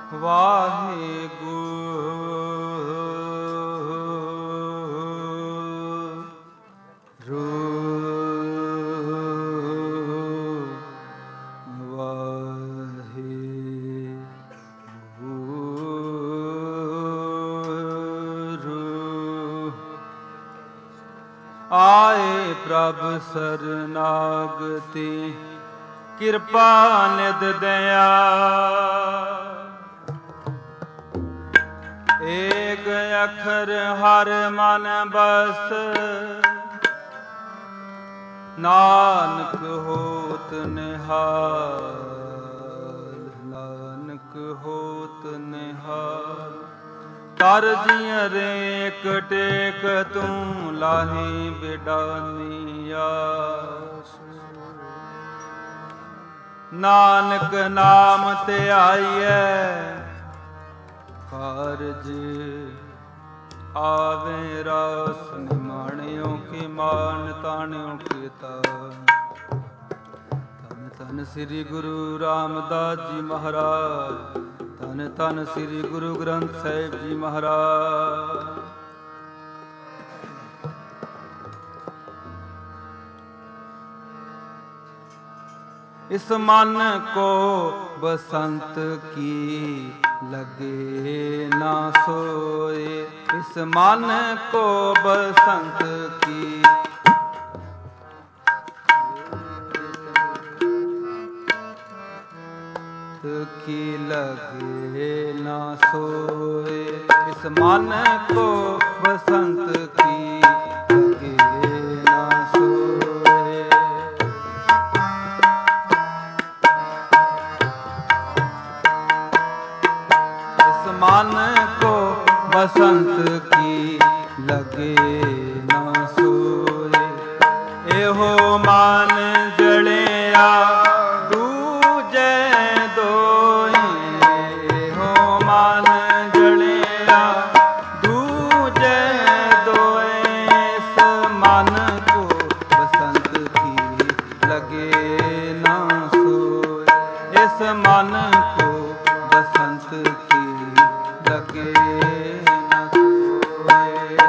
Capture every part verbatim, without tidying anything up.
ਆਏ ਪ੍ਰਭ ਸਰਨਾਗਤੀ ਕਿਰਪਾ ਨਿਧ ਦਇਆ। ਏਕ ਅੱਖਰ ਹਰ ਮਨ ਬਸ ਨਾਨਕ ਹੋਤ ਨਿਹਾਲ। ਨਾਨਕ ਹੋਤ ਨਿਹਾਲ ਕਰ ਜੀਅ ਰੇਕ ਟੇਕ ਤੂੰ ਲਾਹੀ ਬਿਡਾਨੀ ਆਸ। ਨਾਨਕ ਨਾਮ ਧਿਆਈਐ ਕਾਰਜ ਆਵੇ ਰਾਸ। ਨਿਮਾਣਿਓ ਕੀ ਮਾਨ ਤਾਣਿਓ ਕੀ ਤਾਣ। ਧੰਨ ਧੰਨ ਸ੍ਰੀ ਗੁਰੂ ਰਾਮਦਾਸ ਜੀ ਮਹਾਰਾਜ। ਧੰਨ ਧੰਨ ਸ੍ਰੀ ਗੁਰੂ ਗ੍ਰੰਥ ਸਾਹਿਬ ਜੀ ਮਹਾਰਾਜ। ਇਸ ਮਨ ਕੋ ਬਸੰਤ ਕੀ ਲਗੇ ਨਾ ਸੋਏ। ਇਸ ਮਨ ਕੋ ਬਸੰਤ ਕੀ की लगे ना सोए। इस मन को बसंत की लगे ना सोए। इस मन को बसंत की लगे ना सोए। एहो मन जड़िया मन को बसंत की लगे न सोए।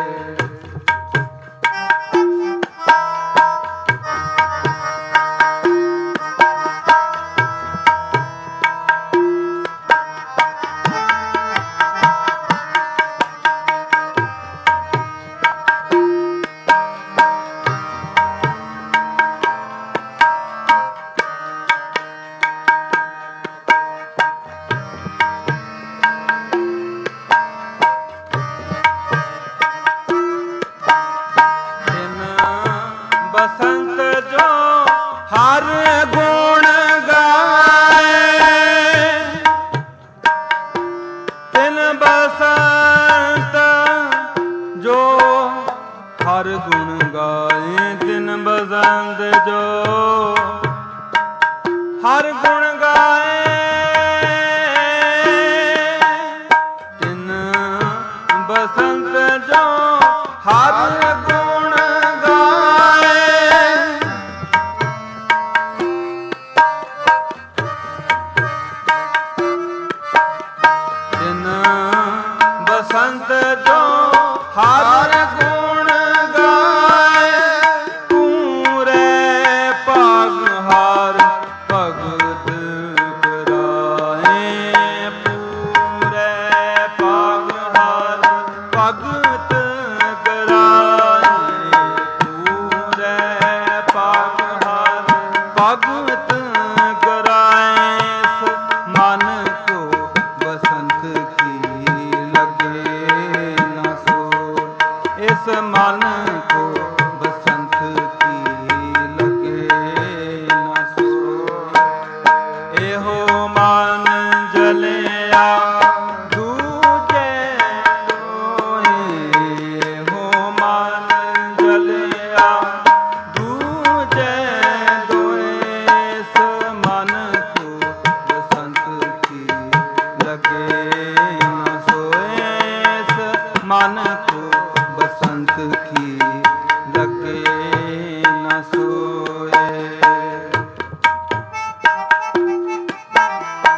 बसंत जो हर गुण गाए। तिन बसंत जो हर गुण गाए। तिन बसंत जो हर गुण गाए। तिन बसंत जो हर गुण बसंत जो हर गुण गाए। पूरे पगहार भगत कराए। पूरे पगहार भगत कराए। पूरे पगहार भगत कराए। मन को बसंत की इस मन को बसंत की लगे न सोए। एहो मन जलिया दूजे दोए। एहो मन जलिया दूजे दोए। इस मन को बसंत की लगे न सोए। इस मन को बसंत की लगे न सोए।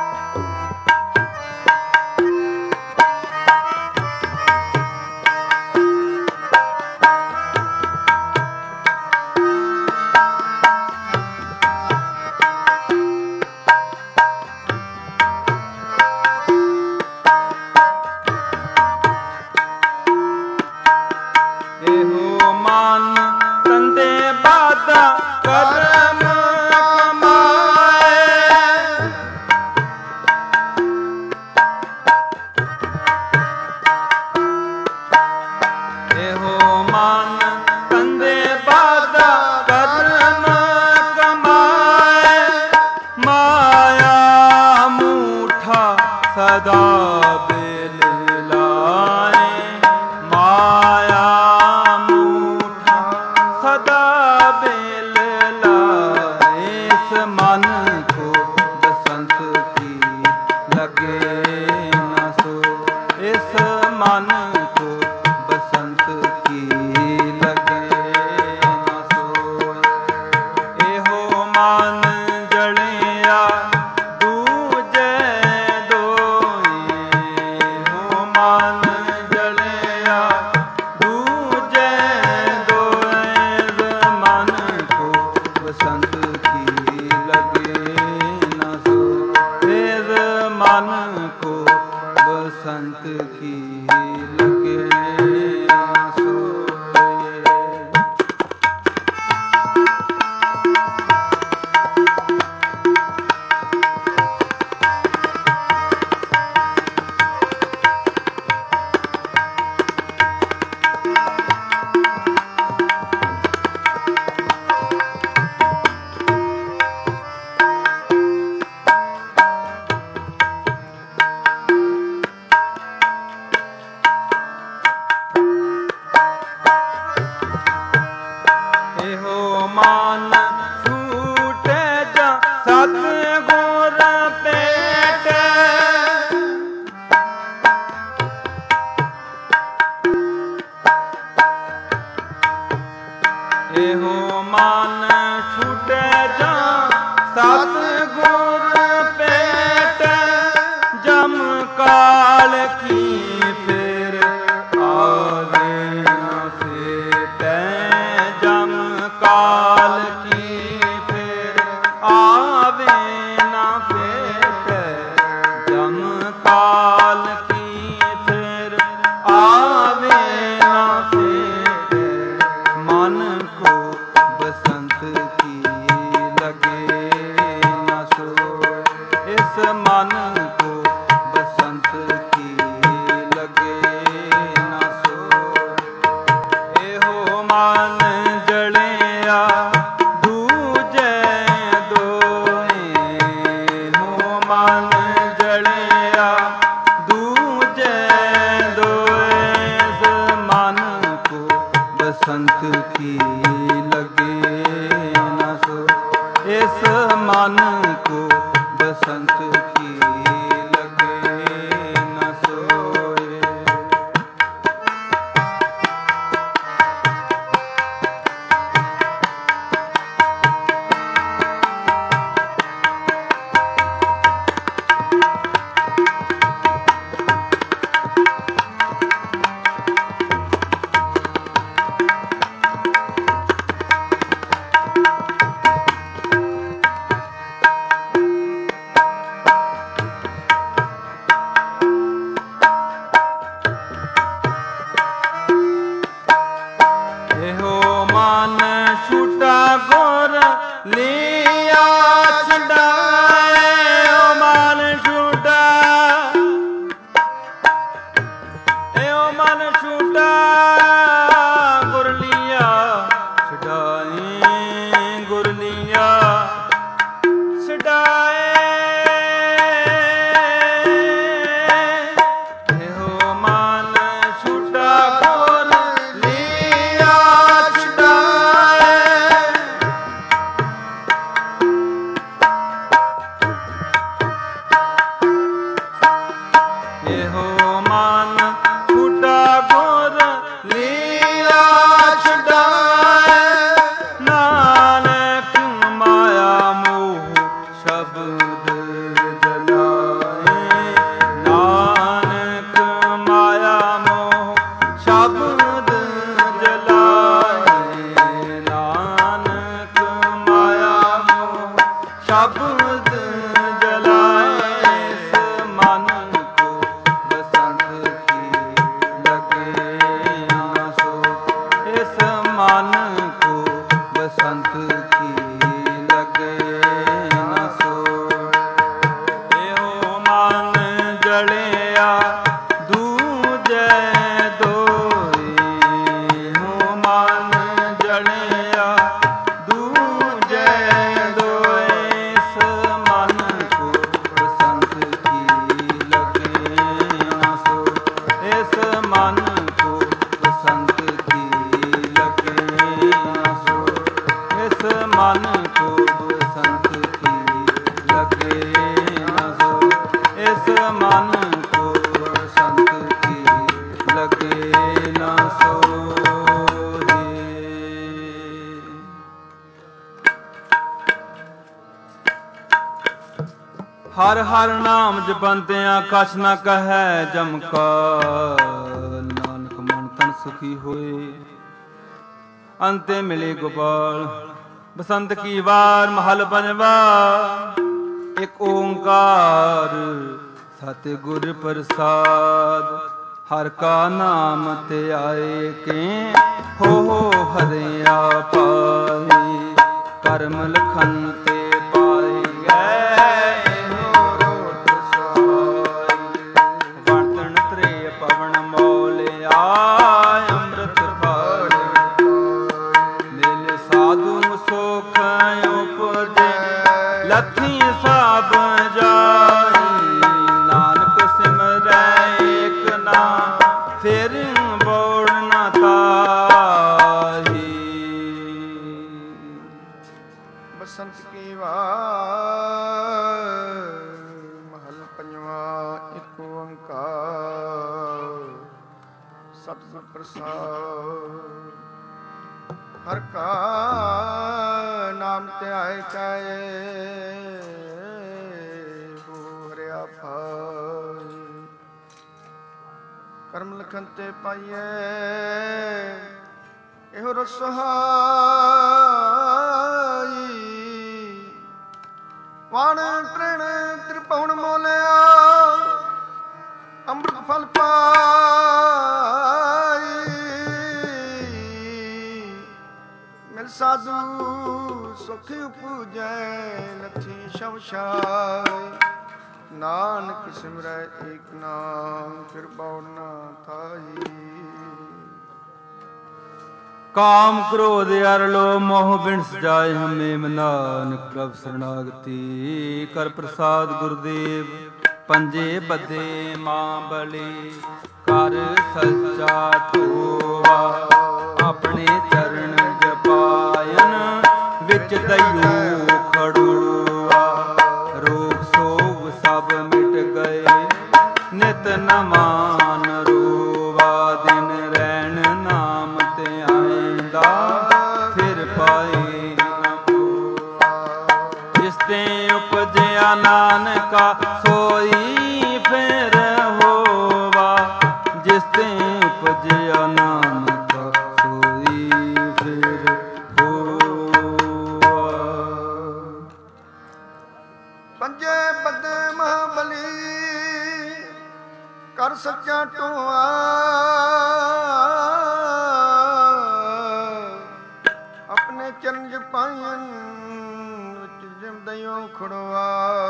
सदा बेल लाए माया मूठा सदा बेल लाए इस मन को बसंत की लगे न सो इस मन को बसंत की लगे न सो एहो मन जड़िया दूजे दोए एहो मन जड़िया दूजे दोए मन को बसंत की लगे न सो इस मन को बसंत की लगे न सो एहो मान छूटे जा सतगुर पेट एहो मान छूटे जा सतगुर पेट जम काल की फिर आवे न सेटै जम काल की फिर आवे न फेटै जम काल की फिर आवे न फेटै मन को बसंत की लगे न सो इस मन को बसंत की लगे न सो एहो मन जड़िया दूजे दोए एहो मन जड़िया दूजे दोए इस मन को बसंत की लगे न सो इस मन को बसंत की ਹਰ ਹਰ ਨਾਮ ਜਪੰਤਿਆਂ ਕਛ ਨਾ ਕਹੈ ਜਮਕਾ। ਨਾਨਕ ਮਨ ਤਨ ਸੁਖੀ ਹੋਏ ਅੰਤੇ ਮਿਲੇ ਗੋਪਾਲ। ਬਸੰਤ ਕੀ ਵਾਰ ਮਹਲ ਪੰਜਵਾ। ਇੱਕ ਓੰਕਾਰ ਸਤਿਗੁਰ ਪ੍ਰਸਾਦ। ਹਰ ਕਾ ਨਾਮ ਤੇ ਆਏ ਕੇ ਹੋ ਹੋ ਹਰਿਆ ਪਾਏ। ਕਰਮ ਲਖਨ ਤੇ ਪਾਏ ਵਰਤਣ ਤ੍ਰੇ ਪਵਨ ਮੋਲਿਆ। ਅੰਮ੍ਰਿਤ ਫਲ ਮਿਲ ਸਾਧੂ ਸੁਖ ਉਪਜੇ ਲੱਥੀ ਸਭ ਜਾਈ। ਨਾਨਕ ਸਿਮਰੈ ਏਕ ਨਾਮ ਫਿਰ ਬੋੜ ਨਾ ਤਾਹੀ। ਬਸੰਤ ਕੀ ਵਾਰ ਮਹਲ ਪੰਜਵਾ। ਇੱਕ ਓੰਕਾਰ ਸਤਿਗੁਰ ਪ੍ਰਸਾਦ। ਹਰ ਕਾ ਨਾਮ ਧਿਆਏ ਚਾਏ ਹੋ ਹਰਿਆ ਪਾਏ। ਕਰਮ ਲਖਨ ਤੇ ਪਾਈਏ ਇਹੋ ਰਸ ਸਹਾਈ। ਵਾਣ ਤ੍ਰਿਣ ਤ੍ਰਿਭੁਵਨ ਮੋਲਿਆ ਅੰਮ੍ਰਿਤ ਫਲ ਪਾਈ। ਮਿਲ ਸਾਧੂ ਸੁਖ ਉਪਜੈ ਲੱਥੀ ਸ਼ਵ ਛਾਈ। ਨਾਨਕ ਸਿਮਰੈ ਏਕ ਨਾਮ ਫਿਰ ਬਉ ਨਾ ਥਾਈ। ਕਾਮ ਕ੍ਰੋਧ ਅਰ ਲੋਭ ਮੋਹ ਬਿਨਸ ਜਾਏ ਹਮੇ। ਨਾਨਕ ਪ੍ਰਭ ਸਰਨਾਗਤੀ ਕਰ ਪ੍ਰਸਾਦ ਗੁਰਦੇਵ। ਪੰਜੇ ਬੱਧੇ ਮਾਂ ਬਲੀ ਕਰ ਸੱਚਾ ਧੋਵਾ। ਆਪਣੇ ਚਰਨ ਜਪਾਇਨ ਵਿੱਚ ਦਈਓ ਖੜੂਆ। ਰੋਗ ਸੋਗ ਸਭ ਮਿਟ ਗਏ ਨਿਤ ਨਮਾਨ ਰੋਵਾ। ਦਿਨ ਰਹਿਣ ਨਾਮ ਤੇ ਆਇਂਦਾ ਫਿਰ ਪਾਏ ਨਾ ਹੋਆ। ਜਿਸ ਤੇ ਉਪਜਿਆ ਨਾਨਕਾ ਸੋਈ ਫਿਰ ਹੋਵਾ। ਜਿਸ ਤੇ ਉਪਜਿਆ ਨਾਨਕਾ ਸੋਈ ਫਿਰ ਹੋਵਾ। ਪੰਜੇ ਬੱਧੇ ਮਹਾਬਲੀ ਕਰ ਸੱਚਾ ਟੋਆ। ਆਪਣੇ ਚਰਨ ਜਪਾਇਨ ਵਿੱਚ ਜਿਮਦਿਓ ਖੜਵਾ।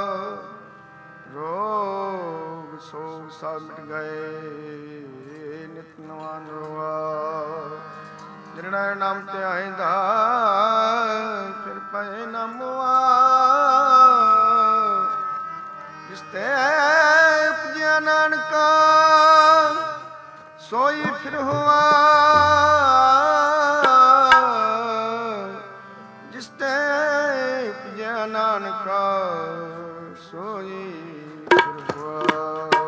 ਰੋਗ ਸੋਗ ਸਭ ਮਿਟ ਗਏ ਨਿਤ ਨਵਾਂ ਨਰਵਾ। ਜਿਰਣਾ ਨਾਮ ਤੇ ਆਇਂਦਾ ਫਿਰ ਪਏ ਨਾ ਮੁਆ। ਜਿਸ ਤੇ ਉਪਜਿਆ ਨਾਨਕਾ ਸੋਈ ਫਿਰ ਹੋਆ। ਜਿਸ ਤੇ ਉਪਜਿਆ ਨਾਨਕਾ ਸੋਈ ਫਿਰ ਹੋਆ।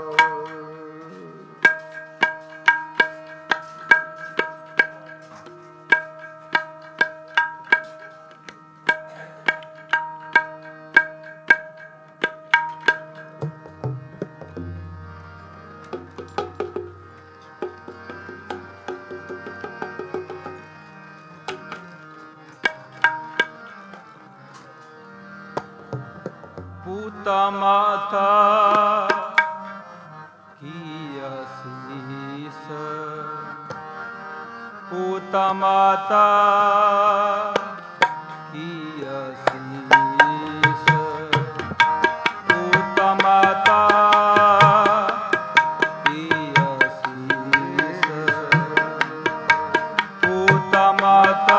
ਪੂਤਾ ਮਾਤਾ ਕੀ ਅਸੀਸ। ਪੂਤਾ ਮਾਤਾ ਕੀ ਅਸੀਸ। ਪੂਤਾ ਮਾਤਾ ਕੀ ਅਸੀਸ। ਪੂਤਾ ਮਾਤਾ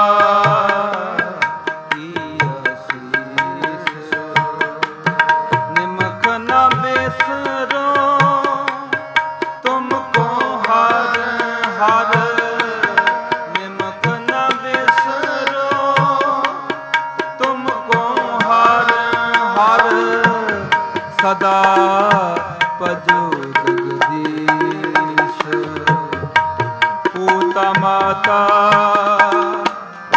ਸਦਾ ਭਜੋ ਜਗਦੀਸ਼। ਪੂਤਾ ਮਾਤਾ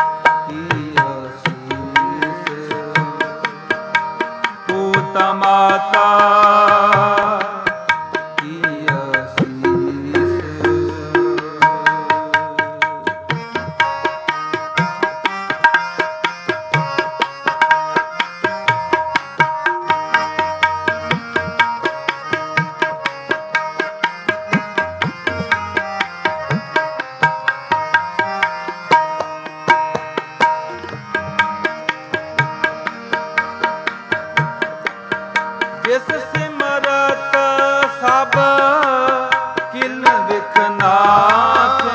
ਕੀ ਅਸੀਸ। ਪੂਤਾ ਮਾਤਾ ਸਭ ਕਿਲ ਵਿਖਨਾਸੇ।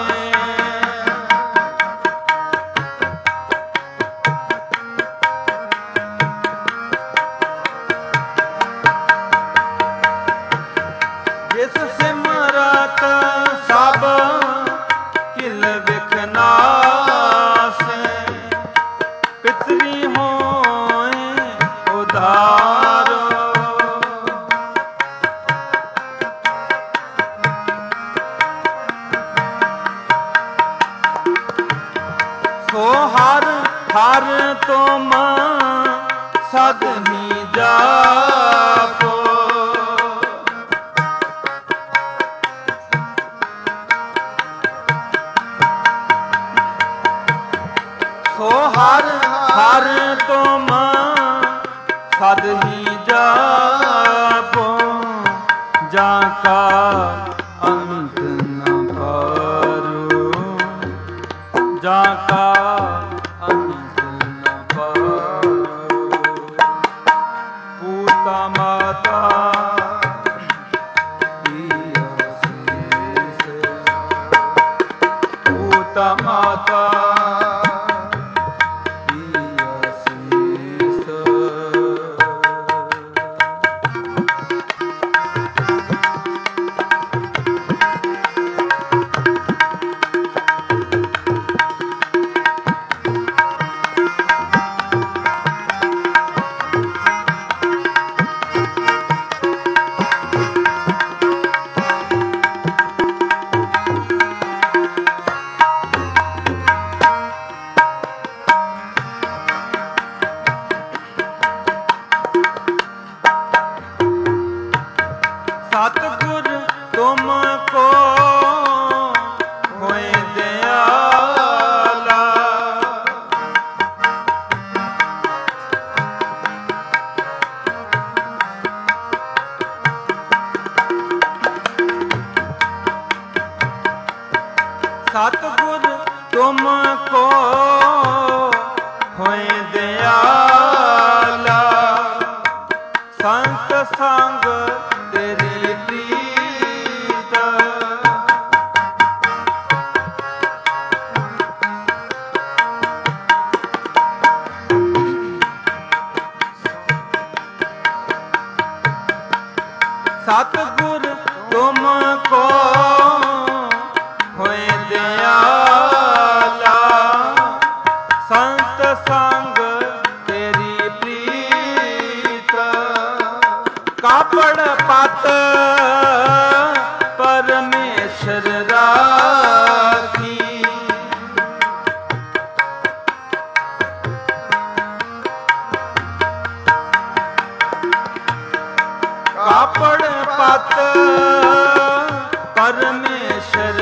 ਜਿਸ ਸਿਮਰਤ ਸਭ ਕਿਲ ਵਿਖਨਾਸੇ। ਪਿਤਰੀ ਹੋਏ ਉਧਾਰ। ਸੋ ਹਰ ਹਰ ਤੁਮ ਸਦ ਹੀ ਜਾਪੋ। ਸੋ ਹਰ ਹਰ ਤੁਮ ਸਦ ਹੀ ਜਾਪੋ। ਜਾਂ ਕਾ ਅੰਤ ਨ ਪਾਰੋ। ਜਾਂ ਕਾ ਅੰਤ ਨ ਪਾਰੋ। ਪੂਤਾ ਮਾਤਾ ਕੀ ਅਸੀਸ। ਪੂਤਾ ਮਾਤਾ ਸਤਿਗੁਰ ਤੁਮ ਕੋ ਹੋਏ ਦਿਆਲਾ। ਸਤਿਗੁਰ ਤੁਮ ਕੋ ਹੋਏ ਦਿਆਲਾ। ਸੰਤ ਸੰਗ ਤੇਰੀ ਪ੍ਰੀਤ। ਸਤਿਗੁਰ ਤੁਮ ਕੋ ਹੋਏ ਦਿਆਲਾ। ਸੰਤ ਸੰਗ ਤੇਰੀ ਪ੍ਰੀਤ। ਕਾਪੜ ਪਤ ਪਰਮੇਸ਼ਰ ਰਾਖੀ। ਕਾਪੜ ਪਤ ਪਰਮੇਸ਼ਰ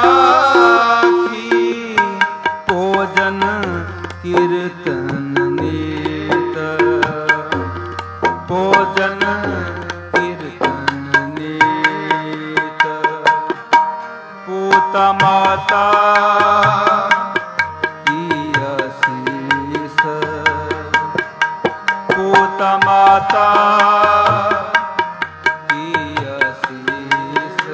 ਰਾਖੀ। ਭੋਜਨ ਕੀਰਤਨ ਨੀਤ। ਭੋਜਨ ਕੀਰਤਨ ਨੀਤ। ਪੂਤਾ ਮਾਤਾ ਕੀ ਅਸੀਸ। ਪੂਤਾ ਮਾਤਾ ਕੀ ਅਸੀਸ।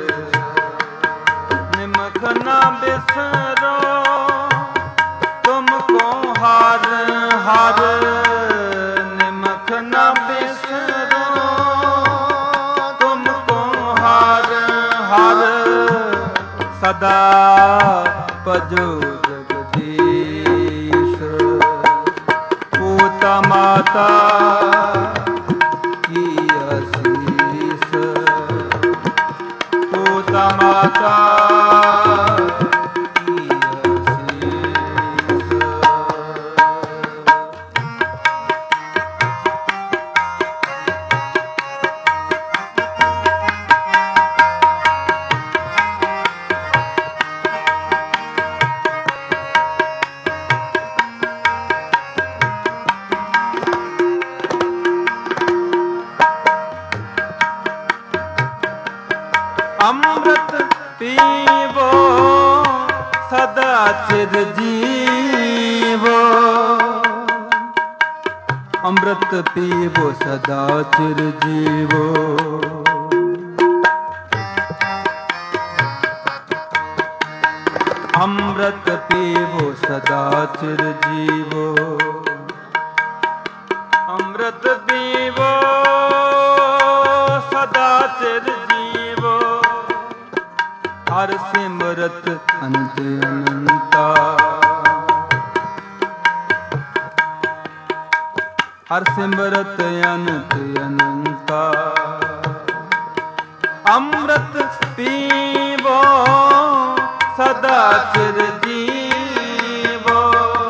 ਨਿਮਖ ਨਾ ਬਿਸਰੋ ਤੁਮ ਕੋ ਹਰ ਹਰ। ਨਿਮਖ ਨਾ ਬਿਸਰੋ ਤੁਮ ਕੋ ਹਰ ਹਰ। ਸਦਾ ਭਜੋ ਜਗਦੀਸ਼। ਪੂਤਾ ਮਾਤਾ ਕੀ ਅਸੀਸ। ਪੂਤਾ ਮਾਤਾ ਕੀ ਅਸੀਸ। ਅੰਮ੍ਰਿਤ ਪੀਵੋ ਸਦਾ ਚਿਰ ਜੀਵੋ। ਅੰਮ੍ਰਿਤ ਪੀਵੋ ਸਦਾ ਚਿਰ ਜੀਵੋ। ਅੰਮ੍ਰਿਤ ਪੀਵੋ ਸਦਾ ਚਿਰ ਜੀਵੋ। ਅੰਮ੍ਰਿਤ ਪੀਵੋ ਸਦਾ ਚਿਰ ਜੀਵੋ। ਹਰ ਸਿਮਰਤ ਅਨੰਤ ਅਨੰਤਾ। ਹਰ ਸਿਮਰਤ ਅਨੰਤ ਅਨੰਤਾ। ਅੰਮ੍ਰਿਤ ਪੀਵੋ ਸਦਾ ਚਿਰ ਜੀਵੋ।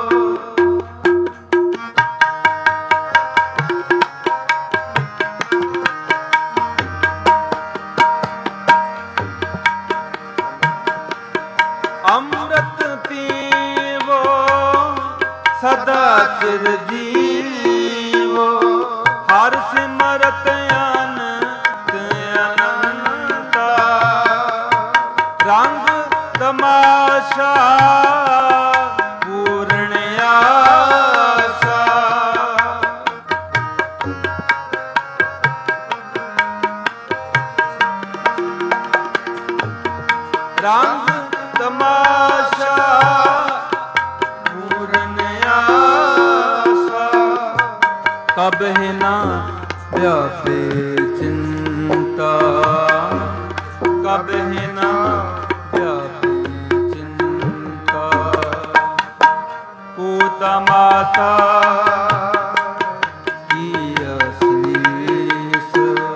ਅੰਮ੍ਰਿਤ ਪੀਵੋ ਸਦਾ ਚਿਰ ਜੀਵੋ। ਹਰ ਸਿਮਰਤ ਅਨੰਤ ਅਨੰਤਾ। ਰੰਗ ਤਮਾਸ਼ਾ ਪੂਰਨ ਆਸਾ। ਰੰਗ ਤਮਾਸ਼ਾ ਪੂਰਨ ਆਸਾ। ਕਬਹਿ ਨਾ ਵਿਆਪੇ ਚਿੰਤਾ। ਕਬਹਿ ਨਾ ਵਿਆਪੇ ਚਿੰਤਾ। ਪੂਤਾ ਮਾਤਾ ਕੀ ਅਸੀਸ।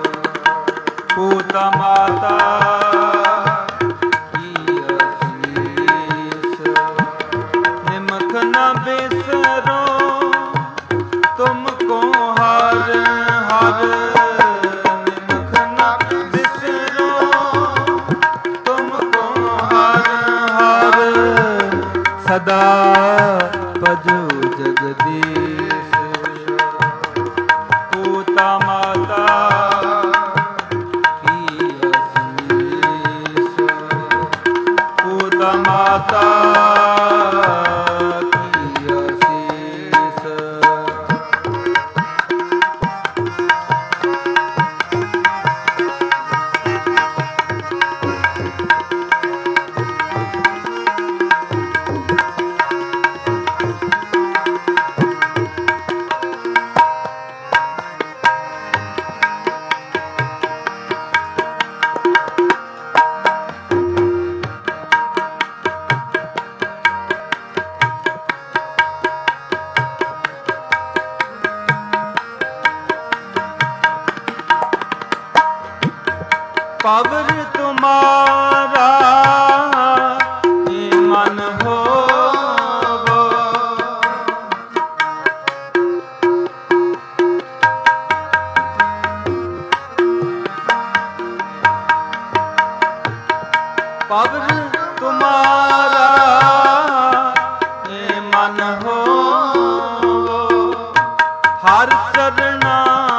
ਪੂਤਾ ਮਾਤਾ बिसरो तुमको हर हर। निमख न बिसरो तुमको हर हर। सदा भजो जगदीश। पूता माता की असीस। पूता माता पवर तुम्हारा ये मन हो। पवर तुम्हारा ये मन हो। हर चरना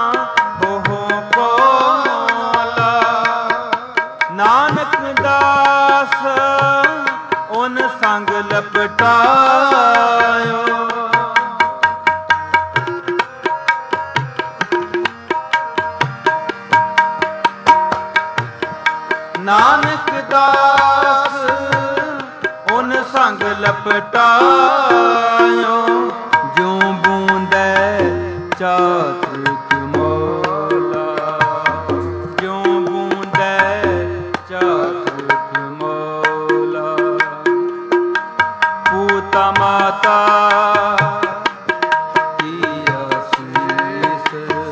नानक दास उन संग लपटायो। नानक दास उन संग लपटायो। जो बूंदे चातृक मौला। जो बूंदे चातृक मौला। पूता माता की आशीष।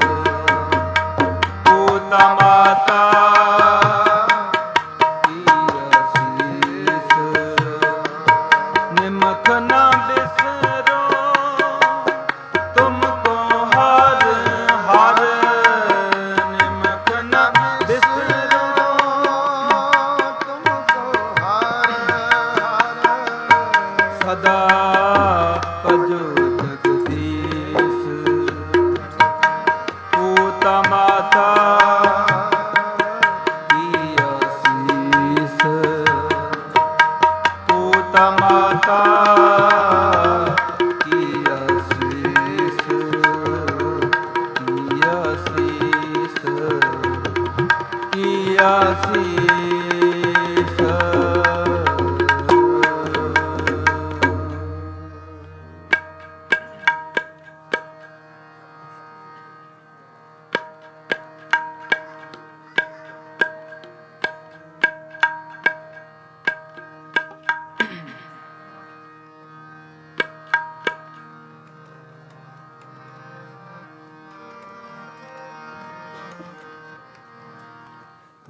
पूता माता की आशीष। निमख न बिसरो तुमको हर हर। निमख न बिसरो सदा भजो जगदीश। पूता माता की आशीष। पूता माता की आशीष। की आशीष। की आशीष।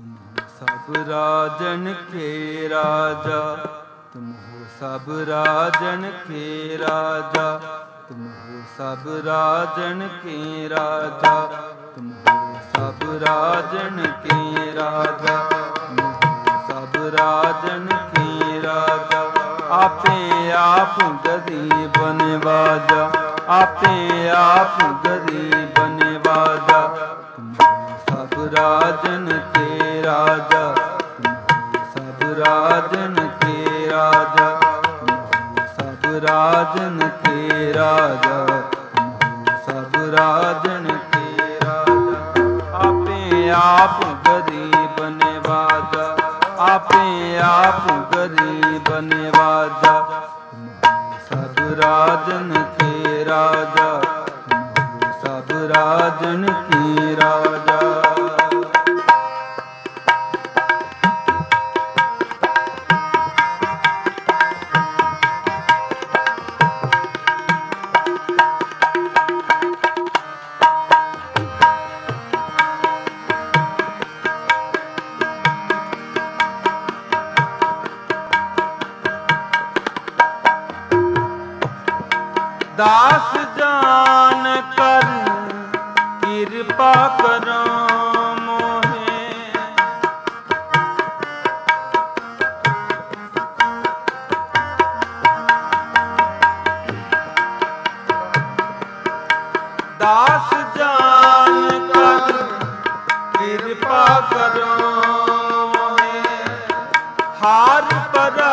तुम हो सब राजन के राजा, तुम हो सब राजन के राजा, तुम हो सब राजन के राजा, तुम हो सब राजन के राजा, तुम हो सब राजन के राजा। आपे आप गरीब नवाजा, आपे आप गरीब नवाजा, तुम हो सब राजन के राजा, तुम हो सब राजन के राजा, तुम हो सब राजन के राजा, तुम हो सब राजन के राजा। आपे आप गरीब नवाजा, आपे आप गरीब नवाजा, तुम हो सब राजन के राजा, तुम हो सब राजन के राजा। दास जान कर कृपा करो मोहे, दास जान कर कृपा करो मोहे, हार परा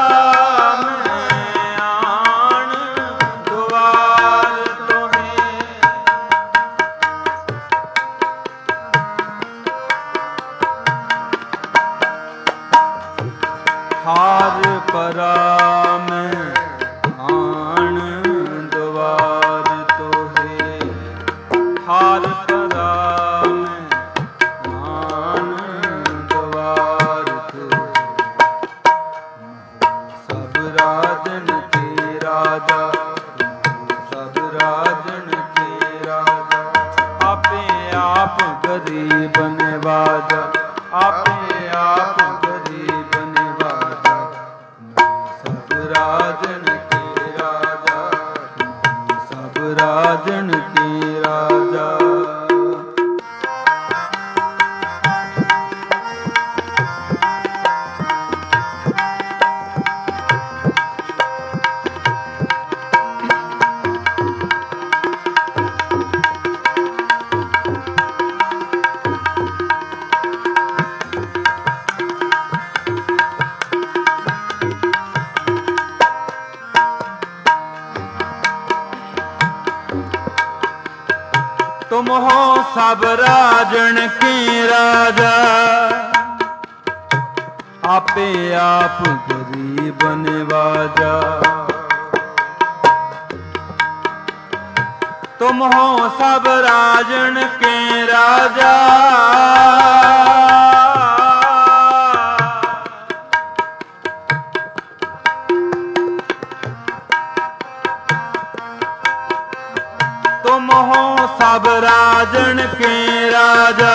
हार परा में आन द्वार तोहे, हार परा में आन द्वार तोहे। सब राजन के राजा, सब राजन के राजा। आपे आप गरीब नवाजा, आपे आप गरीब नवाजा, सब राजन के राजा, सब राजन के राजा। तुम हो सब राजन के राजा, आपे आप गरीब नवाजा। तुम हो सब राजन के राजा, तुम हो सब राजन के राजा।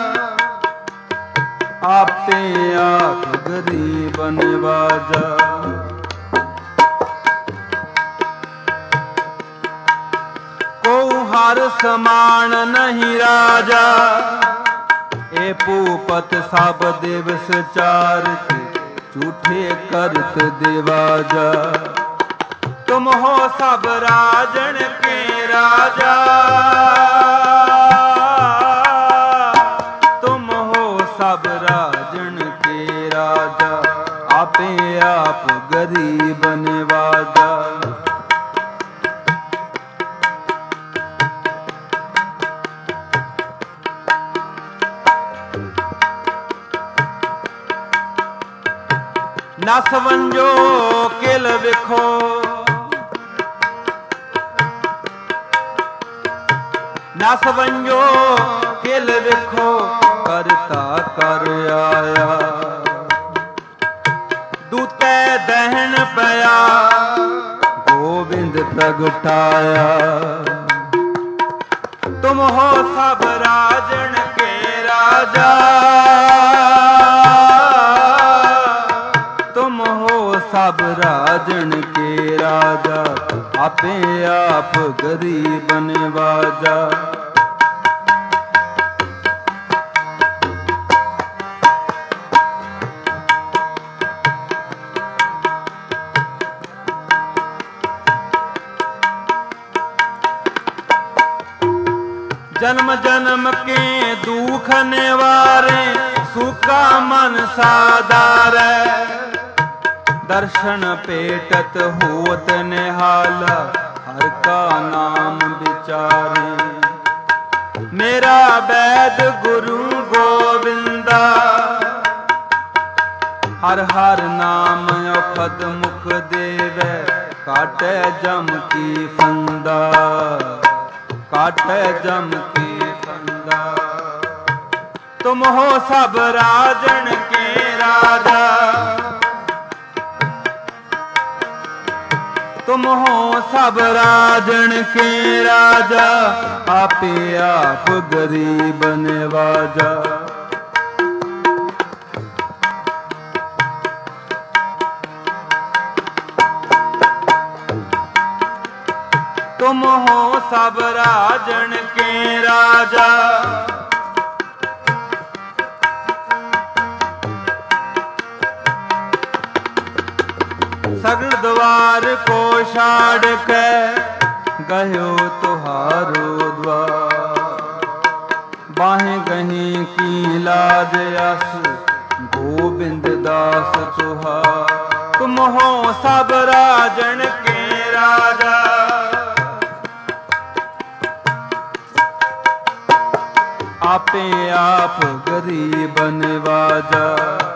आपे आप गरीब नवाजा। को हर समान नहीं राजा, ए पूपत सब दिवस चारत, झूठे करत देवाजा। तुम हो सब राजन के राजा, तुम हो सब राजन के राजा। आपे आप गरीब नवाजा। नस वंजो किल विखो, नस वंजो किल विखो, करता कर आया। दूते दहन पया, गोविंद प्रगटाया। तुम हो सब राजन के राजा। ਆਪੇ ਆਪ ਗਰੀਬ ਨਿਵਾਜਾ। जन्म जन्म के दुख निवारे सुखा मन साधारै। दर्शन पेटत होत निहाला हर का नाम विचारे। मेरा वैद गुरु गोविंदा हर हर नाम औखद मुख देवै। काटै जम की फंदा काटै जम की फंदा। तुम हो सब राजन के राजा तुम हो सब राजन के राजा। आपे आप गरीब निवाजा। तुम हो सब राजन के राजा। सगल द्वार को छाड़ के गयो तुहारो द्वार। बाहें गही की लाज अस गोविंद दास तुहार। तुम हो सब राजन के राजा। आपे आप गरीब निवाजा।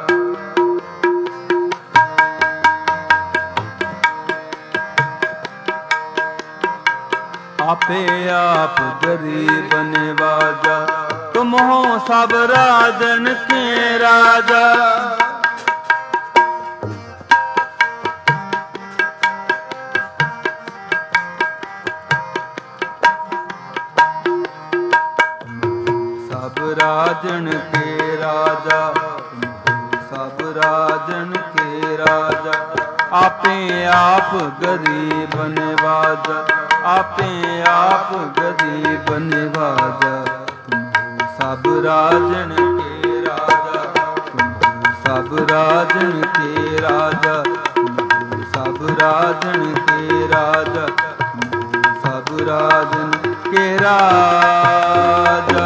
आपे आप गरीब निवाजा। तुम हो सब राजन के राजा। सब राजन के राजा सब राजन के राजा। आपे आप गरीब निवाजा। आपे आप गरीब निवाजा। सब राजन के राजा सब राजन के राजा। सब राजन के राजा सब राजन के राजा।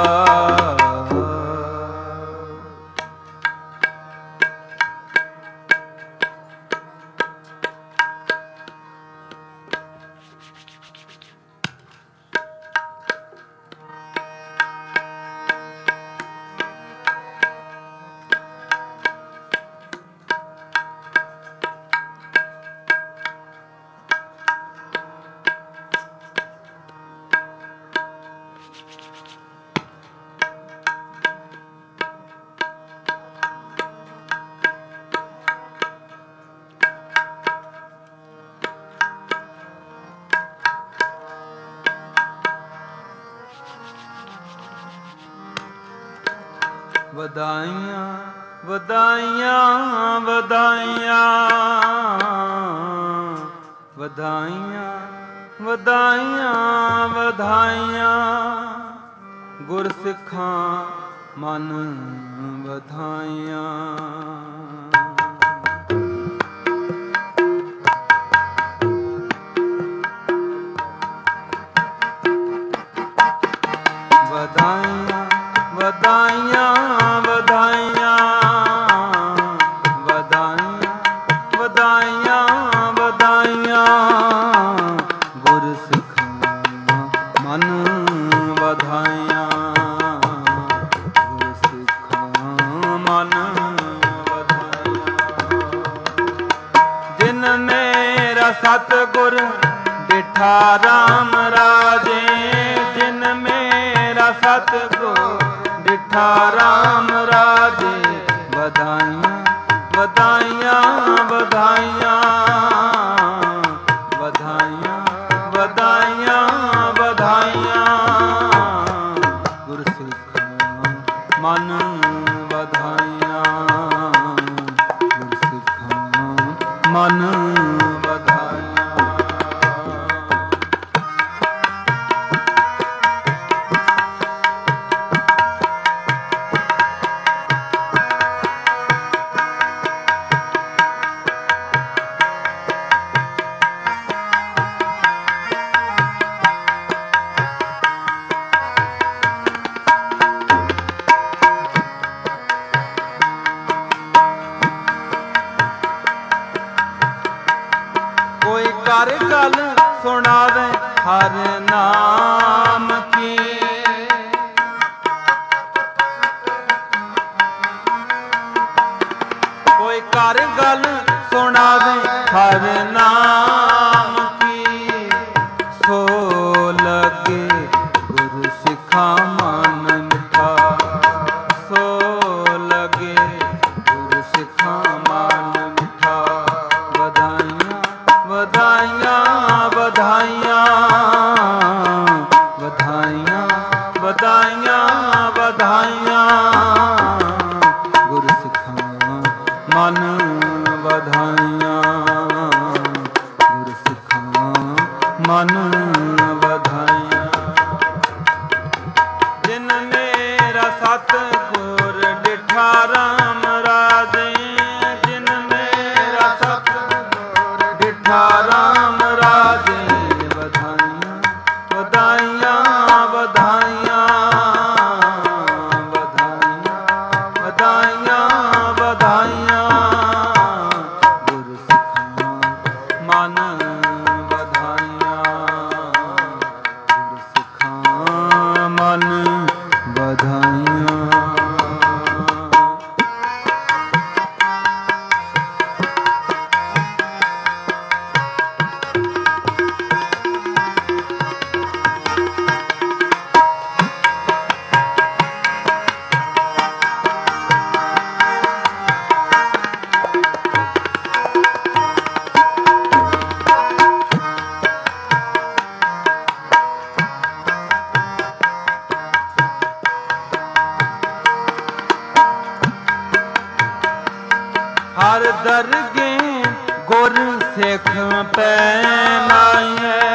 ਵਧਾਈਆਂ ਵਧਾਈਆਂ ਵਧਾਈਆਂ ਵਧਾਈਆਂ ਵਧਾਈਆਂ ਵਧਾਈਆਂ। ਗੁਰਸਿੱਖਾਂ ਮਨ ਵਧਾਈਆਂ। ਵਧਾਈਆਂ ਵਧਾਈਆਂ ਵਧਾਈਆਂ ਵਧਾਈਆਂ ਵਧਾਈਆਂ ਵਧਾਈਆਂ। ਗੁਰਸਿੱਖਾਂ ਮਨ ਵਧਾਈਆਂ। ਗੁਰਸਿੱਖਾਂ ਮਨ ਵਧਾਈਆਂ। ਜਿਨ ਮੇਰਾ ਸਤਿਗੁਰ ਡਿਠਾ ਰਾਮ ਰਾਜੇ। ਜਿਨ ਮੇਰਾ ਸਤਿਗੁਰ ਡਿਠਾ ਰਾਮ ਰਾਜੇ। ਵਧਾਈਆਂ ਵਧਾਈਆਂ ਵਧਾਈਆਂ ਵਧਾਈਆਂ ਵਧਾਈਆਂ ਵਧਾਈਆਂ। ਗੁਰਸਿੱਖਾਂ ਮਨ ਵਧਾਈਆਂ। ਗੁਰਸਿੱਖਾਂ ਮਨ ਵਧਾਈਆਂ। ਕਰ ਗਲ ਸੁਣਾਵੇ ਹਰ ਨਾਮ ਕੀ। ਕੋਈ ਕਰ ਗਲ ਸੁਣਾਵੇ ਹਰ ਨਾਮ ਕੀ। ਸੋ ਲਗੇ ਗੁਰ ਸਿੱਖਾਂ ਮਨ ਮਿਠਾ। ਸੋ ਲਗੇ ਗੁਰ ਸਿੱਖਾਂ ਮਨ ਮਿਠਾ। ਵਧਾਈਆਂ ਵਧਾਈਆਂ ਵਧਾਈਆਂ ਵਧਾਈਆਂ ਵਧਾਈਆਂ ਵਧਾਈਆਂ ਗੁਰ ਸਿੱਖਾਂ ਮਨ ਵਧਾਈਆਂ। ਗੁਰ ਸਿੱਖਾਂ ਮਨ ਵਧਾਈਆਂ। ਜਿਨ ਮੇਰਾ ਸਤਿਗੁਰ ਡਿਠਾ ਰਾਮ ਰਾਜੇ। ਜਿਨ ਮੇਰਾ ਸਤਿਗੁਰ ਡਿਠਾ ਰਾਮ ਰਾਜੇ। ਵਧਾਈਆਂ ਵਧਾਈਆਂ ਵਧਾਈਆਂ ਵਧਾਈਆਂ ਵਧਾਈਆਂ ਵਧਾਈਆਂ ਗੁਰ ਸਿੱਖਾਂ ਮਨ ਵਧਾਈਆਂ। ਗੁਰ ਸਿੱਖਾਂ ਮਨ ਵਧਾਈਆਂ। ਹਰ ਦਰਗੇ ਗੁਰ ਸਿੱਖ ਪੈਨਾਈਐ।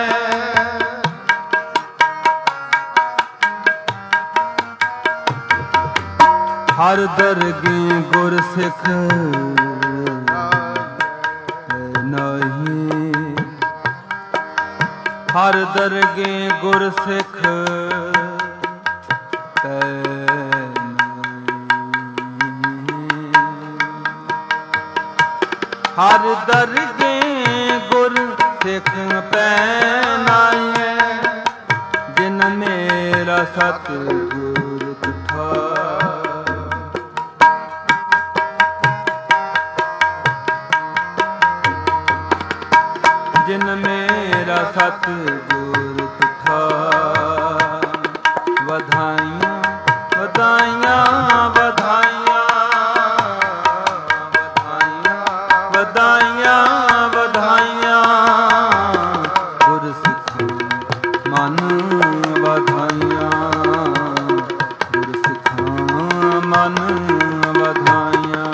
ਹਰ ਦਰਗੇ ਗੁਰ ਸਿੱਖ ਨਹੀਂ। ਹਰ ਦਰਗੇ ਗੁਰ ਸਿੱਖ ਹਰ ਦਰਗੇ ਗੁਰ ਸਿੱਖ ਪੈਨਾਈਐ। ਜਿਨ ਮੇਰਾ ਸਤਿਗੁਰ ਡਿਠਾ। ਜਿਨ ਮੇਰਾ ਸਤਿਗੁਰ ਡਿਠਾ। ਵਧਾਈਆਂ ਵਧਾਈਆਂ ਵਧਾਈਆਂ ਵਧਾਈਆਂ ਵਧਾਈਆਂ ਗੁਰ ਸਿੱਖਾਂ ਮਨ ਵਧਾਈਆਂ। ਗੁਰ ਸਿੱਖਾਂ ਮਨ ਵਧਾਈਆਂ।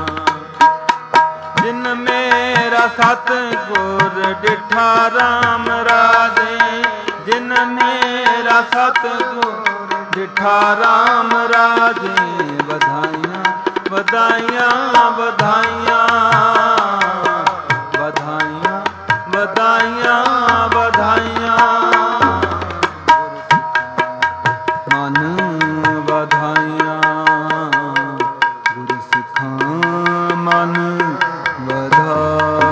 ਜਿਨ ਮੇਰਾ ਸਤਿਗੁਰ ਡਿਠਾ ਰਾਮ ਰਾਜੇ। ਜਿਨ ਮੇਰਾ ਸਤਿਗੁਰ ਡਿਠਾ ਰਾਮ ਰਾਜੇ। ਵਧਾਈਆਂ ਵਧਾਈਆਂ ਵਧਾਈਆਂ ਵਧਾਈਆਂ ਵਧਾਈਆਂ ਵਧਾਈਆਂ ਮਨ ਵਧਾਈਆਂ। ਗੁਰ ਸਿੱਖਾਂ ਮਨ ਵਧਾਈਆਂ।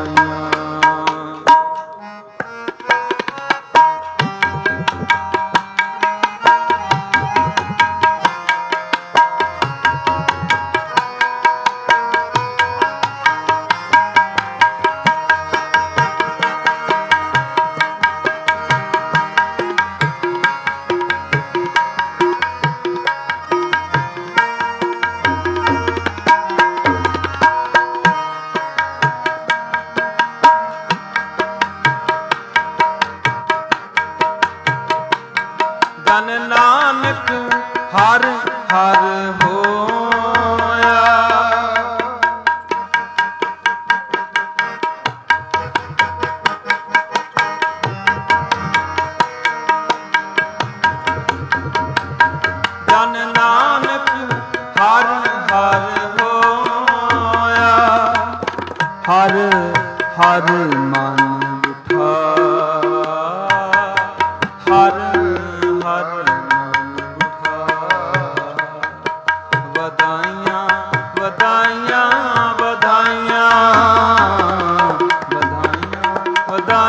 ਜਨ ਨਾਨਕ ਹਰ ਹਰ ਹੋਇਆ। ਜਨ ਨਾਨਕ ਹਰ ਹਰ ਹੋਇਆ। ਹਰ ਹਰ ਮਨ ਬਿਠਾ। ਹਰ ਹਰ ਮਨ ਬਿਠਾ। ਵਧਾਈਆਂ ਵਧਾਈਆਂ ਵਧਾਈਆਂ ਵਧਾਈਆਂ ਵਧਾਈਆਂ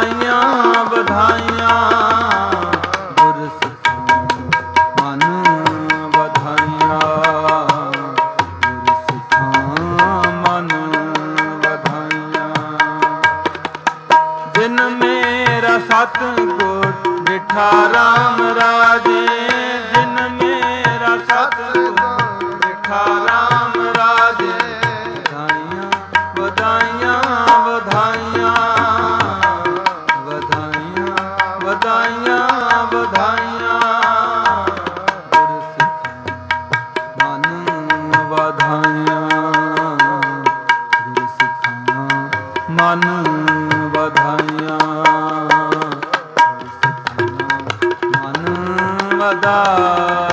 ਵਧਾਈਆਂ, ਗੁਰ ਸਿੱਖਾਂ ਮਨ ਵਧਾਈਆਂ, ਗੁਰ ਸਿੱਖਾਂ ਮਨ ਵਧਾਈਆਂ।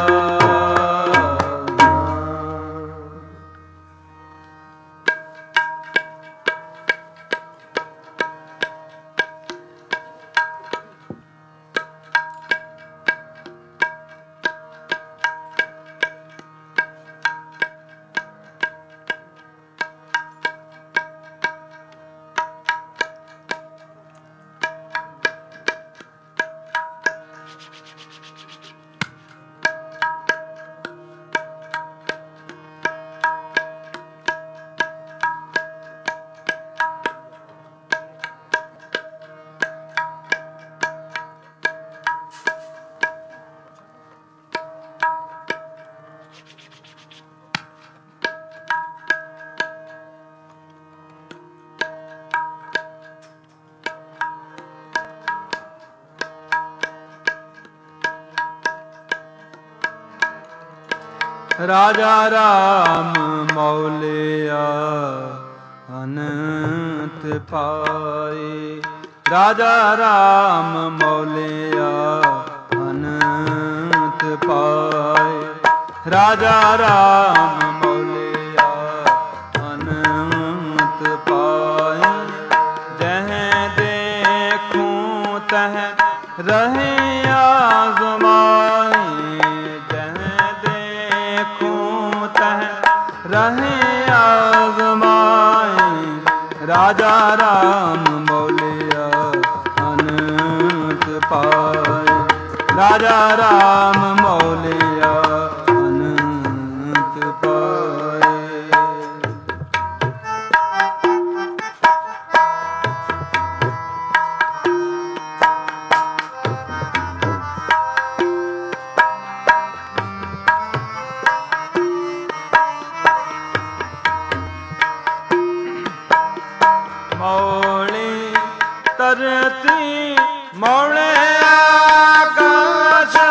ਰਾਜਾ ਰਾਮ ਮੌਲਿਆ ਅਨੰਤ ਪਾਏ, ਰਾਜਾ ਰਾਮ ਮੌਲਿਆ ਅਨੰਤ ਪਾਏ, ਰਾਜਾ ਰਾਮ ਮੌਲਿਆ ਅਨੰਤ ਪਾਏ। ਜਹ ਦੇਖੂੰ ਤਹ ਰਹੇ ਆਜ਼ਮਾਏ, ਰਹੇ ਆਜ਼ਮਾਏ। ਰਾਜਾ ਰਾਮ ਮੌਲਿਆ ਅਨੰਤ ਪਾਏ, ਰਾਜਾ ਰਾਮ ਮੌਲਿਆ ਅਨੰਤ ਪਾਏ। ਮੌਲੀ ਧਰਤੀ ਮੌਲੇ ਆਕਾਸ਼,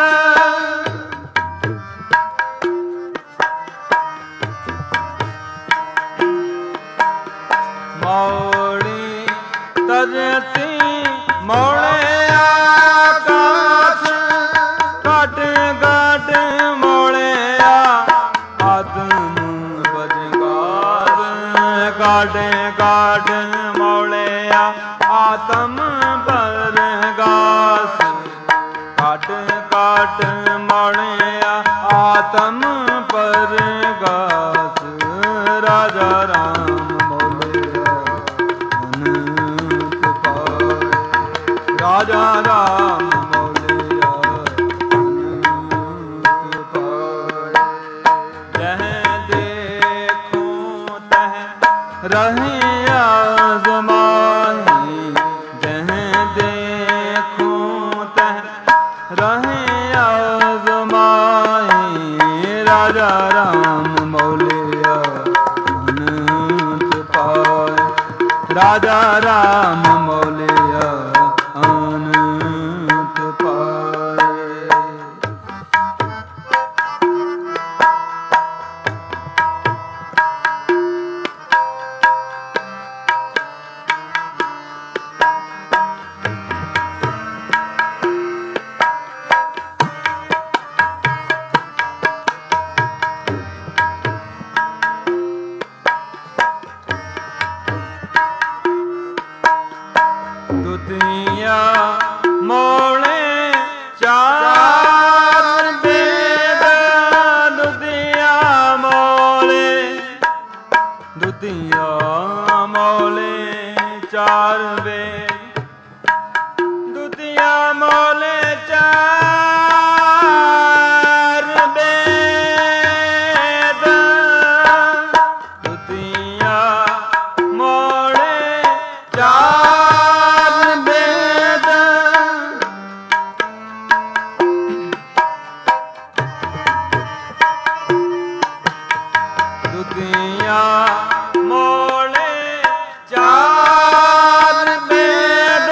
ਮੌਲੀ ਧਰਤੀ ਮੌਲੇ ਆਕਾਸ਼, ਘਟ ਘਟ ਮੌਲਿਆ ਆਤਮ ਬਜਗਾਰ, ਘਟ ਘਟ ਮੌਲਿਆ ਆਤਮ ਪਰਗਾਸ, ਘਟ ਘਟ ਮੌਲਿਆ ਆਤਮ ਪਰਗਾਸ। ਰਾਜਾ ਰਾਮ ਮੌਲਿਆ ਅਨੰਤ ਪਾਏ, ਰਾਜਾ ਰਾਮ ਮੌਲਿਆ ਅਨੰਤ ਪਾਏ। ਜਹ ਦੇਖੂੰ ਤਹ ਰਹੇ ਆਜ਼ਮਾਏ, ਜਹ ਦੇਖੂੰ ਤਹ ਰਹੇ ਆਜ਼ਮਾਏ। ਰਾਜਾ ਰਾਮ ਮੌਲਿਆ ਅਨੰਤ ਪਾਏ, ਰਾਜਾ ਰਾਮ ਮੌਲਿਆ ਅਨੰਤ ਪਾਏ। ਦੁਤੀਆ ਮੌਲੇ ਚਾਰ ਵੇਦ, ਦੁਤੀਆ ਮੌਲੇ, ਦੁਤੀਆ ਮੌਲੇ ਚਾਰ ਵੇਦ, ਦੁਤੀਆ ਮੌਲੇ ਚਾਰ ਵੇਦ, ਦੁਤੀਆ ਮੌਲੇ ਚਾਰ ਵੇਦ। ਦੁਤੀਆ ਮੌਲੇ ਚਾਰ ਵੇਦ,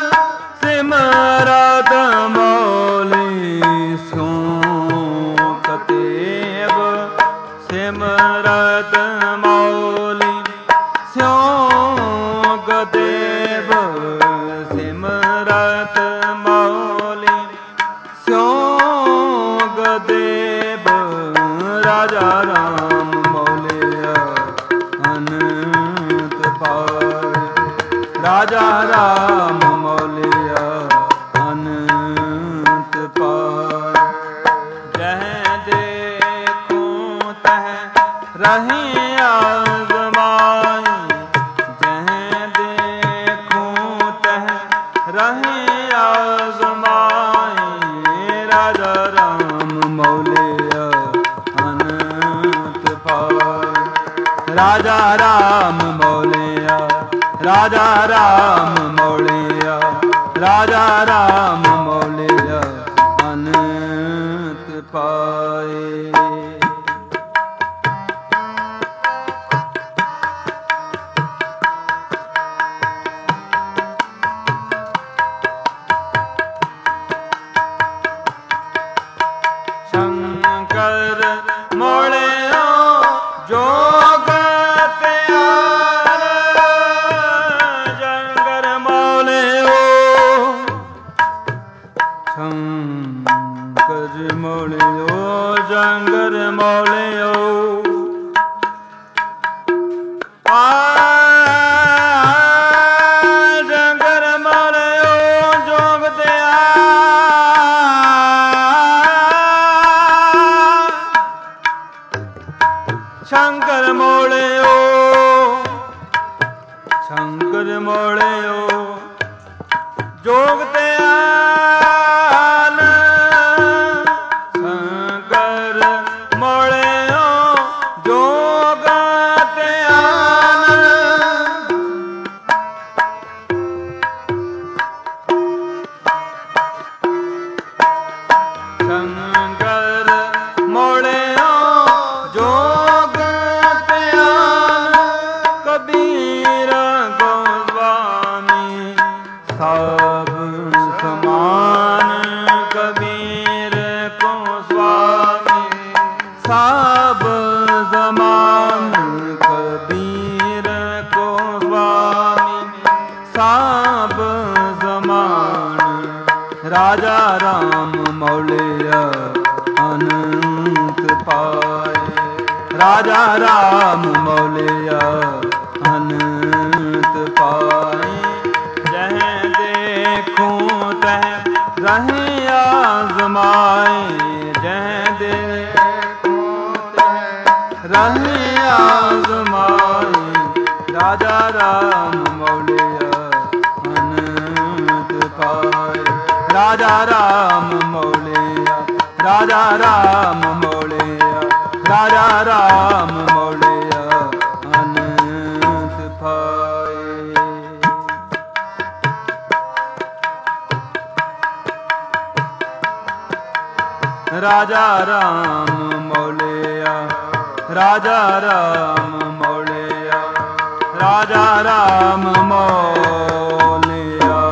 ਸਿਮਰਤ ਮੌਲੀ ਸੋ ਕਤੇਬ, ਸਿਮਰਤ ਸਿਮਰਤ ਮੌਲੀ ਸਿਉ ਗਦੇਵ ਸਿਮਰਤ ਮੌਲੀ ਸਿਉ ਗਦੇਵ ਰਾਜਾ ਰਾਮ ਮੌਲਿਆ ਅਨੰਤ ਪਾਏ ਰਾਜਾ ਰਾਮ ਮੌਲਿਆ ਅਨੰਤ ਪਾਏ ਜਹ ਦੇਖੂੰ ਤਹ ਰਹੇ ਆਜ਼ਮਾਈ ਜਹ ਦੇਖੂੰ ਤਹ ਰਹੇ ਆਜ਼ਮਾਈ ਰਾਜਾ ਰਾਮ ਮੌਲਿਆ ਅਨੰਤ ਪਾਏ ਰਾਜਾ ਰਾਮ ਮੌਲਿਆ ਰਾਜਾ ਰਾਮ ਮੌਲਿਆ ਰਾਜਾ ਰਾਮ ਮੌਲਿਆ ਅਨੰਤ ਪਾਏ ਸ਼ੰਕਰ ਮੌਲਿਆ ਜੋਗ ਤਿਆਰ ਜੰਗਰ ਮੌਲਿਓ ਸ਼ੰਕਰ ਮੌਲਿਓ ਜੰਗਰ ਮੌਲਿਓ ਆ ਜੰਗਰ ਮੌਲਿਓ ਜੋਗ ਤਿਆਰ ਸ਼ੰਕਰ ਮੌਲਿਓ ਸ਼ੰਕਰ ਮੌਲਿਓ ਜੋਗ ਧਿਆਨ ਸ਼ੰਕਰ ਮੌਲਿਓ ਜੋਗ ਧਿਆਨ ਸ਼ੰਕਰ ਮੌਲਿਓ ਜੋਗ ਧਿਆਨ ਕਬੀਰ ਗੋਸਵਾਮੀ ਸਭ ਸਮਾਨ ਕਬੀਰ ਕੋ ਸੁਆਮੀ ਸਭ ਜ਼ਮਾਨ ਕਬੀਰ ਕੋ ਸੁਆਮੀ ਸਭ ਜ਼ਮਾਨ ਰਾਜਾ ਰਾਮ ਮੌਲਿਆ ਅਨੰਤ ਪਾਏ ਰਾਜਾ ਰਾਮ ਮੌਲਿਆ ਅਨੰਤ ਪਾਏ ਜਹ ਦੇਖੂੰ ਤਹ ਰਹੇ ਆਜ਼ਮਾਏ ਜਹ ਦੇਖੂੰ ਤਹ ਰਹੇ ਆਜ਼ਮਾਏ ਰਾਜਾ ਰਾਮ ਮੌਲਿਆ ਅਨੰਤ ਪਾਏ ਰਾਜਾ ਰਾਮ ਮੌਲਿਆ ਰਾਜਾ ਰਾਮ ਮੌਲਿਆ ਰਾਜਾ ਰਾਮ ਮੌਲਿਆ ਅਨੰਤ ਪਾਏ ਰਾਜਾ ਰਾਮ ਮੌਲਿਆ ਰਾਜਾ ਰਾਮ ਮੌਲਿਆ ਰਾਜਾ ਰਾਮ ਮੌਲਿਆ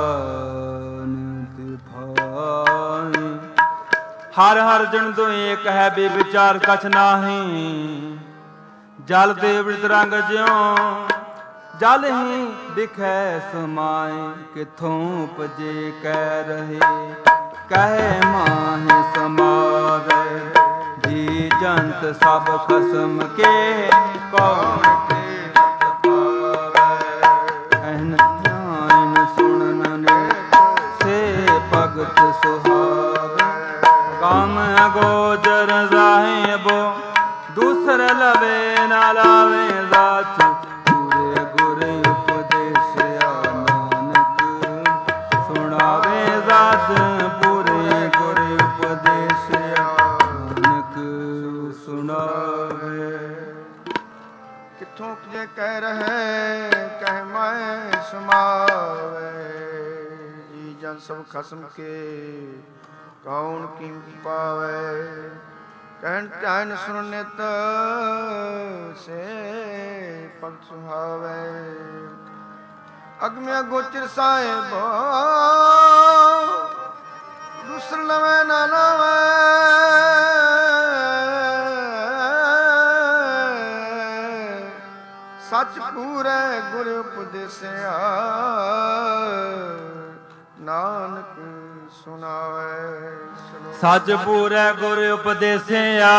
ਅਨੰਤ ਪਾਏ ਹਰ ਹਰ ਜਨ ਤੋਂ ਏਕ ਹੈ ਬੇ ਵਿਚਾਰ ਕਛ ਨਾਹੀ ਜਲ ਦੇਵ ਰੰਗ ਜਿਉ ਜਲ ਹੀ ਦਿਖੈ ਸਮਾਏ ਕਿਥੋਂ ਉਪਜੇ ਕਹਿ ਰਹੇ ਕਹਿ ਮਾਹਿ ਸਮਾਵੇ ਜੀ ਜੰਤ ਸਭ ਖਸਮ ਕੇ ਕੌਣ ਤੇ ਪਾਵੇ ਐਨ ਧਿਆਨ ਸੁਣਨ ਨੇ ਸੇ ਭਗਤ ਸੁਹਾਵੇ ਕਾਮ ਅਗੋਚਰ ਸਾਹਿਬੋ ਦੂਸਰ ਲਵੇ ਨਾ ਲਾਵੇ ਜ਼ਾਚ ਪੂਰੇ ਗੁਰ ਉਪਦੇਸਿਆ ਨਾਨਕ ਸੁਣਾਵੇ ਜ਼ਾਚ ਪੂਰੇ ਗੁਰ ਉਪਦੇਸਿਆ ਨਾਨਕ ਸੁਣਾਵੇ ਕਿੱਥੋਂ ਜੇ ਕਹਿ ਰਹੇ ਕਹਿ ਮੈਂ ਸਮਾਵੇ ਜੀ ਜਨ ਸਭ ਖਸਮ ਕੇ ਕੌਣ ਕੀਮਤੀ ਪਾਵੇ ਕਹਿਣ ਧਿਆਨ ਸੁਣ ਨਿਤ ਸੇ ਭਗਤ ਸੁਹਾਵੇ ਅਗਮਿਆ ਗੋਚਰ ਸਾਹਿਬ ਦੂਸਰ ਲਵੇ ਨਾ ਲਵੇ ਸੱਚ ਪੂਰੈ ਗੁਰ ਉਪਦੇਸਿਆ ਨਾਨਕ ਸੁਣਾਵੇ। ਸੱਚ ਪੂਰੈ ਗੁਰ ਉਪਦੇਸਿਆ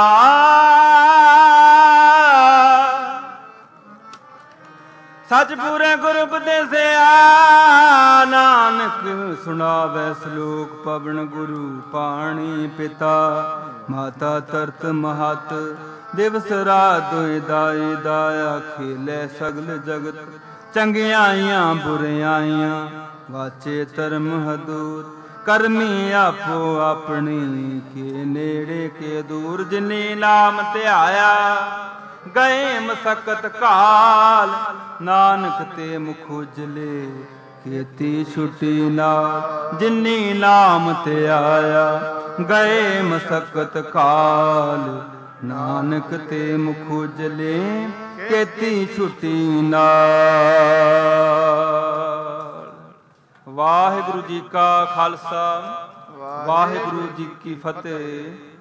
ਸੱਚ ਪੂਰੈ ਗੁਰ ਉਪਦੇਸਿਆ ਨਾਨਕ ਸੁਣਾਵੇ। ਸ਼ਲੋਕ ਪਵਨ ਗੁਰੂ ਪਾਣੀ ਪਿਤਾ ਮਾਤਾ ਤਰਤ ਮਹਤ ਦਿਵਸ ਰਾਤ ਦੋਇ ਦਾਈ ਦਾਇਆ ਖੇਲੇ ਸਗਲ ਜਗਤ ਚੰਗਿਆਈਆਂ ਬੁਰਿਆਈਆਂ ਵਾਚੇ ਧਰਮ ਹਦੂਰ ਕਰਮੀ ਆਪੋ ਆਪਣੀ ਕੇ ਨੇੜੇ ਕੇ ਦੂਰ ਜਿਨੀ ਨਾਮ ਧਿਆਇਆ ਗਏ ਮਸਕਤ ਕਾਲ ਨਾਨਕ ਤੇ ਮੁਖ ਉਜਲੇ ਕੀਤੀ ਛੁਟੀ ਨਾਲ ਜਿਨੀ ਨਾਮ ਧਿਆਇਆ ਗਏ ਮਸਕਤ ਕਾਲ ਨਾਨਕ ਤੇ ਮੁਖ ਉਜਲੇ ਕੀਤੀ ਛੁਟੀ ਨਾਲ। ਵਾਹਿਗੁਰੂ ਜੀ ਕਾ ਖਾਲਸਾ ਵਾਹਿਗੁਰੂ ਜੀ ਕੀ ਫਤਿਹ।